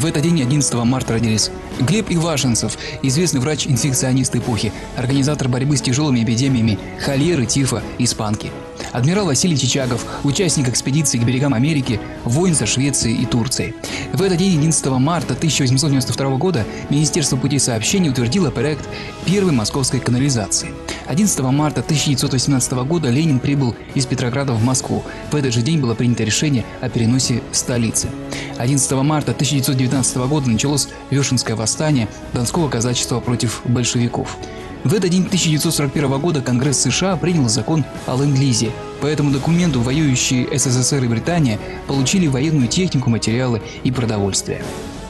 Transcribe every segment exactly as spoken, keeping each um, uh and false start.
этот день, одиннадцатого марта, родились Глеб Ивашенцев, известный врач-инфекционист эпохи, организатор борьбы с тяжелыми эпидемиями холеры, тифа, испанки. Адмирал Василий Чичагов, участник экспедиции к берегам Америки, воин со Швецией и Турцией. В этот день, одиннадцатого марта тысяча восемьсот девяносто второго года, Министерство путей сообщения утвердило проект первой московской канализации. одиннадцатого марта тысяча девятьсот восемнадцатого года Ленин прибыл из Петрограда в Москву. В этот же день было принято решение о переносе столицы. одиннадцатого марта тысяча девятьсот девятнадцатого года началось Вешенское восстание Донского казачества против большевиков. В этот день тысяча девятьсот сорок первого года Конгресс США принял закон о ленд-лизе. По этому документу воюющие СССР и Британия получили военную технику, материалы и продовольствие.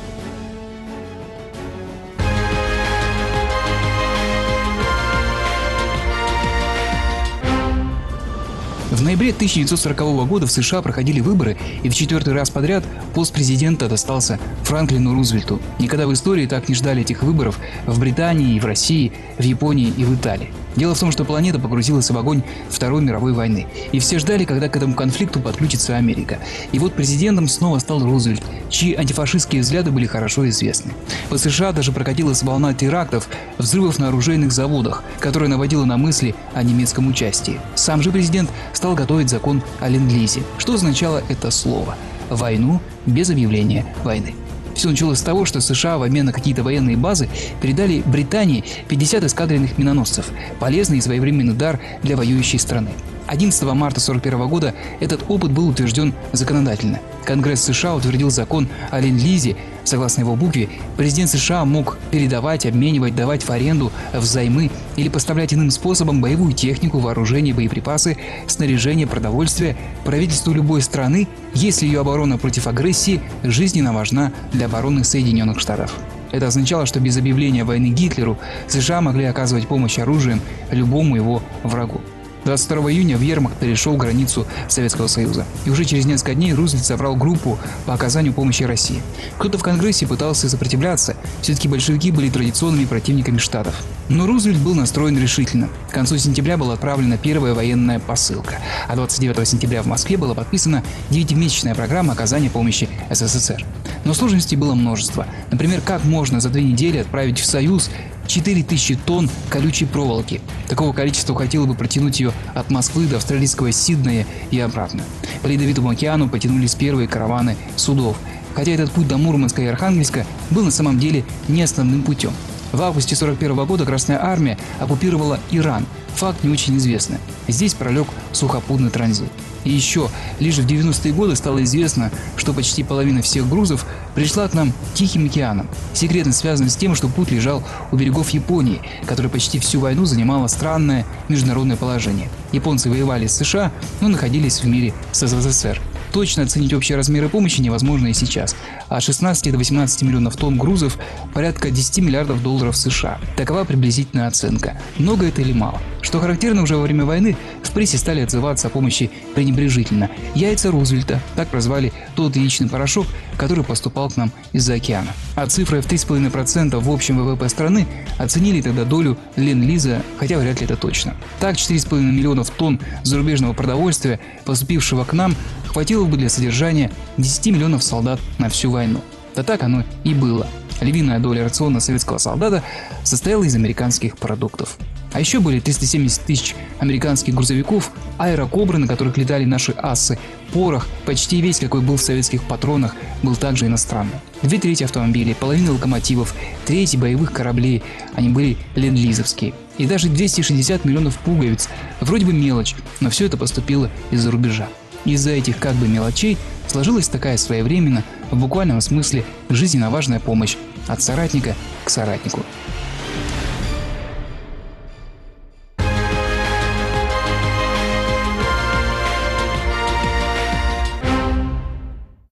В ноябре тысяча девятьсот сорокового года в США проходили выборы, и в четвертый раз подряд пост президента достался Франклину Рузвельту. Никогда в истории так не ждали этих выборов в Британии, и в России, в Японии и в Италии. Дело в том, что планета погрузилась в огонь Второй мировой войны, и все ждали, когда к этому конфликту подключится Америка. И вот президентом снова стал Рузвельт, чьи антифашистские взгляды были хорошо известны. По США даже прокатилась волна терактов, взрывов на оружейных заводах, которая наводила на мысли о немецком участии. Сам же президент стал готовить закон о ленд-лизе. Что означало это слово? Войну без объявления войны. Все началось с того, что США в обмен на какие-то военные базы передали Британии пятьдесят эскадренных миноносцев, полезный и своевременный дар для воюющей страны. одиннадцатого марта сорок первого года этот опыт был утвержден законодательно. Конгресс США утвердил закон о ленд-лизе. Согласно его букве, президент США мог передавать, обменивать, давать в аренду, взаймы или поставлять иным способом боевую технику, вооружение, боеприпасы, снаряжение, продовольствие правительству любой страны, если ее оборона против агрессии жизненно важна для обороны Соединенных Штатов. Это означало, что без объявления войны Гитлеру США могли оказывать помощь оружием любому его врагу. двадцать второго июня Вермахт перешел границу Советского Союза, и уже через несколько дней Рузвельт собрал группу по оказанию помощи России. Кто-то в Конгрессе пытался сопротивляться, все-таки большевики были традиционными противниками Штатов. Но Рузвельт был настроен решительно. К концу сентября была отправлена первая военная посылка, а двадцать девятого сентября в Москве была подписана девятимесячная программа оказания помощи СССР. Но сложностей было множество. Например, как можно за две недели отправить в Союз четыре тысячи тонн колючей проволоки. Такого количества хватило бы протянуть ее от Москвы до австралийского Сиднея и обратно. По Ледовитому океану потянулись первые караваны судов, хотя этот путь до Мурманска и Архангельска был на самом деле не основным путем. В августе сорок первого года Красная Армия оккупировала Иран. Факт не очень известный. Здесь пролег сухопутный транзит. И еще, лишь в девяностые годы стало известно, что почти половина всех грузов пришла к нам Тихим океаном. Секретность связана с тем, что путь лежал у берегов Японии, которая почти всю войну занимала странное международное положение. Японцы воевали с США, но находились в мире с СССР. Точно оценить общие размеры помощи невозможно и сейчас. От шестнадцати до восемнадцати миллионов тонн грузов, порядка десяти миллиардов долларов США. Такова приблизительная оценка. Много это или мало? Что характерно, уже во время войны в прессе стали отзываться о помощи пренебрежительно. Яйца Рузвельта, так прозвали тот яичный порошок, который поступал к нам из-за океана. А цифрой в три с половиной процента в общем ВВП страны оценили тогда долю ленд-лиза, хотя вряд ли это точно. Так, четыре с половиной миллионов тонн зарубежного продовольствия, поступившего к нам, хватило бы для содержания десяти миллионов солдат на всю войну. Да так оно и было. Львиная доля рациона советского солдата состояла из американских продуктов. А еще были триста семьдесят тысяч американских грузовиков, аэрокобры, на которых летали наши ассы, порох, почти весь, какой был в советских патронах, был также иностранным. Две трети автомобилей, половина локомотивов, трети боевых кораблей, они были ленд-лизовские. И даже двести шестьдесят миллионов пуговиц. Вроде бы мелочь, но все это поступило из-за рубежа. Из-за этих как бы мелочей сложилась такая своевременно, в буквальном смысле, жизненно важная помощь от соратника к соратнику.